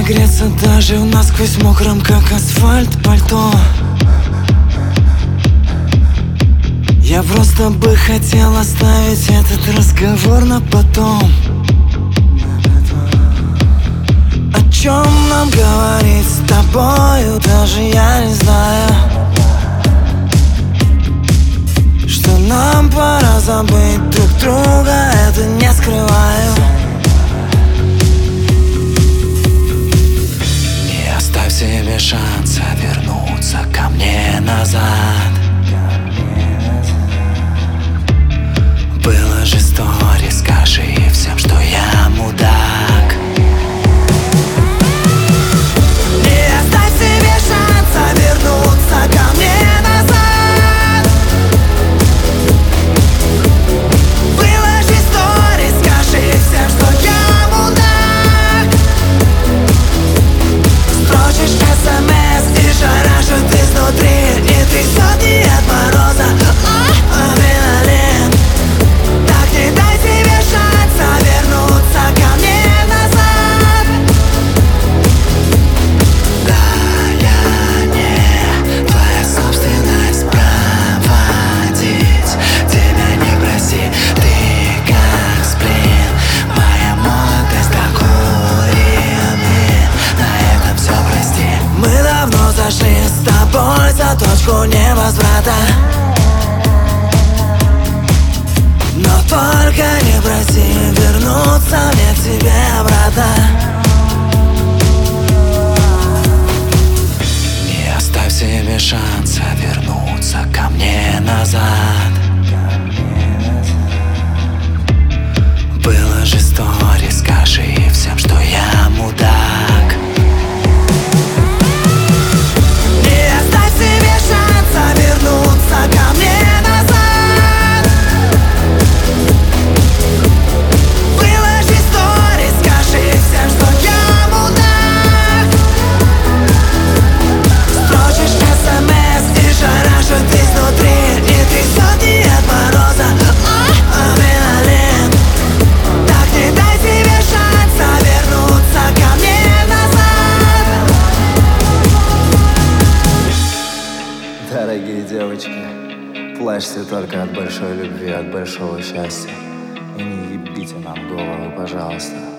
согреться даже в насквозь мокром, как асфальт, пальто. Я просто бы хотел оставить этот разговор на потом. О чем нам говорить с тобою, даже я не знаю. Что нам пора забыть друг друга, это не скрываю. И оставь себе шанс вернуться ко мне назад. Было же стори, скажи всем, что я мудак. И оставь себе шанс вернуться ко мне назад. Выложи стори, скажи всем, что я мудак. Строчишь СМС и шарашит изнутри, и трясет не от мороза, адреналин. Так не дай себе шанса вернуться ко мне назад. Да, я не твоя собственность, проводить тебя не проси. Ты как сплин, моя молодость, как урин. На этом все прости. Мы давно зашли с тобой за точку невозврата. Но только не проси вернуться мне к тебе обратно. И оставь себе шанс вернуться ко мне назад. Было же стори, скажи всем, что я мудак. И оставь себе шанс вернуться ко мне назад. Выложи стори, скажи всем, что я мудак. Строчишь СМС и шарашит изнутри, и трясет не от мороза, адреналин. Так не дай себе шанса вернуться ко мне назад. Дорогие девочки, плачьте только от большой любви, от большого счастья. И не ебите нам голову, пожалуйста.